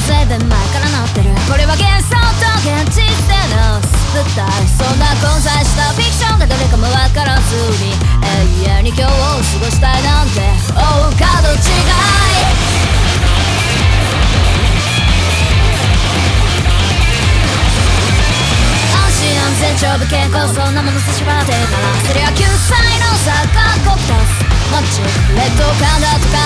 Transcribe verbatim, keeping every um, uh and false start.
随分前からなってる。これは幻想と現実での舞台。そんな混在したフィクションがどれかもわからずに永遠に今日を過ごしたいなんておうかど違い。安全丈夫健康そんなもの差し払ってからそりゃ救済の錯覚を出すマッチレッドカンダとか